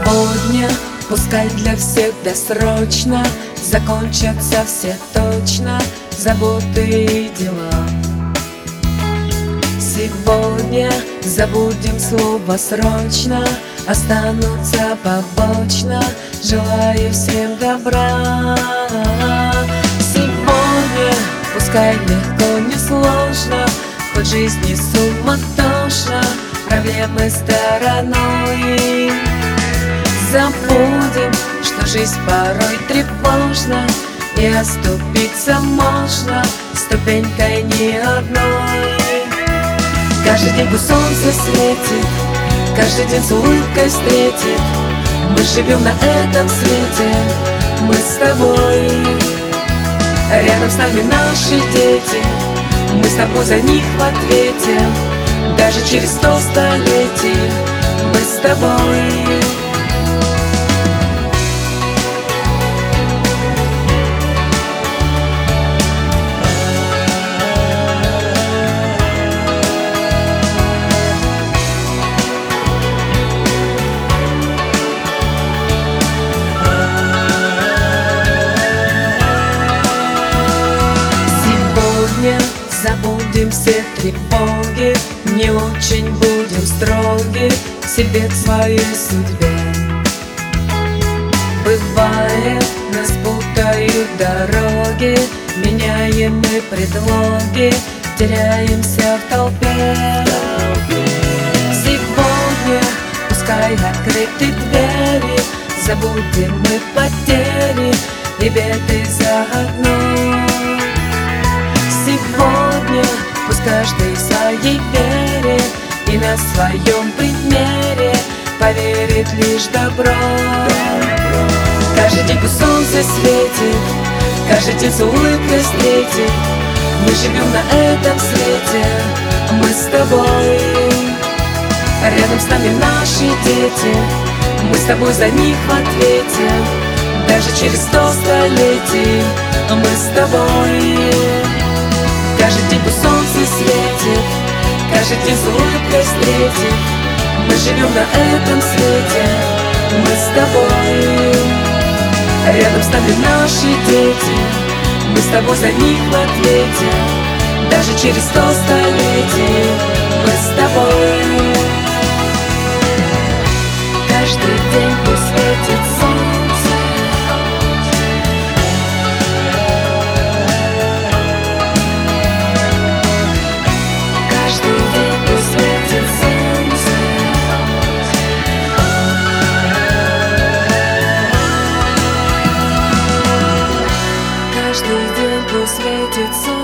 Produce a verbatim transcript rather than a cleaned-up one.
Сегодня пускай для всех досрочно закончатся все точно заботы и дела. Сегодня забудем слово «срочно», останутся побочно. Желаю всем добра. Сегодня пускай легко, не сложно, хоть жизни суматошно, проблемы стороной. Забудем, что жизнь порой тревожна, и оступиться можно ступенькой ни одной. Каждый день пусть солнце светит, каждый день с улыбкой встретит. Мы живем на этом свете, мы с тобой. Рядом с нами наши дети, мы с тобой за них в ответе. Даже через сто столетий мы с тобой. Забудем все тревоги, не очень будем строги к себе, к своей судьбе. Бывает, нас путают дороги, меняем мы предлоги, теряемся в толпе. Сегодня пускай открыты двери, забудем мы потери и беды заодно. Сегодня пусть каждый в своей вере и на своем примере поверит лишь добро. Каждый день пусть солнце светит, каждый день с улыбкой встретит. Мы живем на этом свете, мы с тобой. Рядом с нами наши дети, мы с тобой за них в ответе. Даже через сто столетий мы с тобой. Каждый день пусть солнце светит, каждый день с улыбкой встретит. Мы живем на этом свете, мы с тобой. Рядом с нами наши дети, мы с тобой за них в ответе. Даже через сто столетий мы с тобой. Каждый день пусть светит солнце. Каждый день пусть светит солнце.